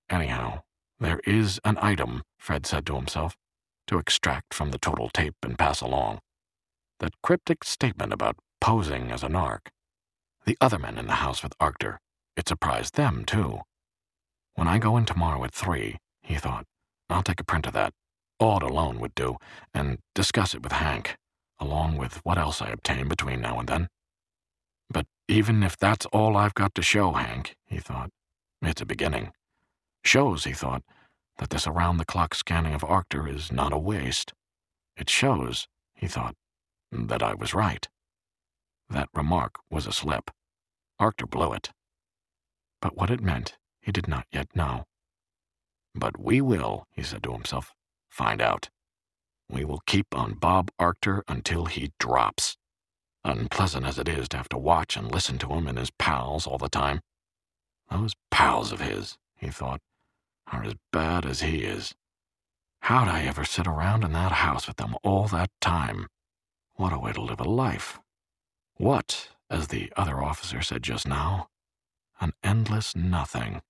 Anyhow, there is an item, Fred said to himself, to extract from the total tape and pass along. That cryptic statement about posing as a narc. The other men in the house with Arctur, it surprised them, too. When I go in tomorrow at 3, he thought, I'll take a print of that. Aude alone would do, and discuss it with Hank, along with what else I obtain between now and then. But even if that's all I've got to show Hank, he thought, it's a beginning. Shows, he thought, that this around-the-clock scanning of Arctur is not a waste. It shows, he thought, that I was right. That remark was a slip. Arctur blew it. But what it meant, he did not yet know. But we will, he said to himself, find out. We will keep on Bob Arctur until he drops. Unpleasant as it is to have to watch and listen to him and his pals all the time. Those pals of his, he thought, are as bad as he is. How'd I ever sit around in that house with them all that time? What a way to live a life. What, as the other officer said just now, an endless nothing.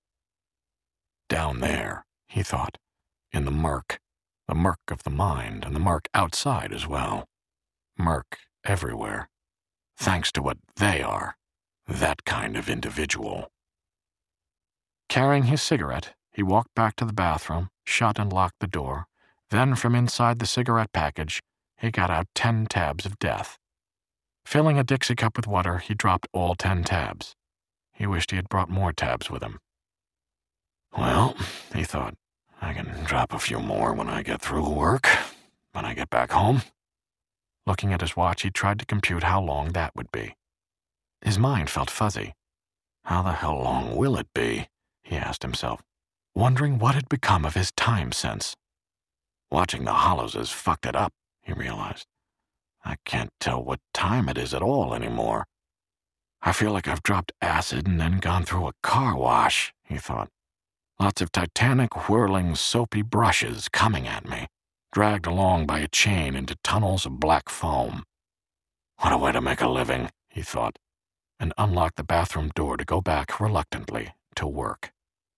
Down there, he thought, in the murk of the mind and the murk outside as well. Murk everywhere, thanks to what they are, that kind of individual. Carrying his cigarette, he walked back to the bathroom, shut and locked the door. Then from inside the cigarette package, he got out 10 tabs of death. Filling a Dixie cup with water, he dropped all 10 tabs. He wished he had brought more tabs with him. Well, he thought, I can drop a few more when I get through work, when I get back home. Looking at his watch, he tried to compute how long that would be. His mind felt fuzzy. How the hell long will it be? He asked himself, wondering what had become of his time sense. Watching the Hollowses fucked it up, he realized. I can't tell what time it is at all anymore. I feel like I've dropped acid and then gone through a car wash, he thought. Lots of titanic, whirling, soapy brushes coming at me, dragged along by a chain into tunnels of black foam. What a way to make a living, he thought, and unlocked the bathroom door to go back reluctantly to work.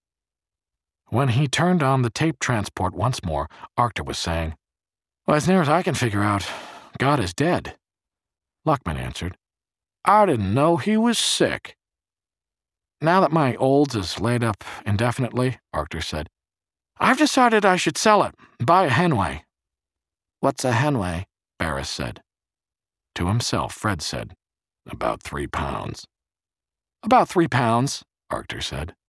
When he turned on the tape transport once more, Arctur was saying, Well, as near as I can figure out, God is dead. Luckman answered, I didn't know he was sick. Now that my Olds is laid up indefinitely, Arctur said, I've decided I should sell it, buy a Henway. What's a Henway? Barris said. To himself, Fred said, About £3. About £3, Arctur said.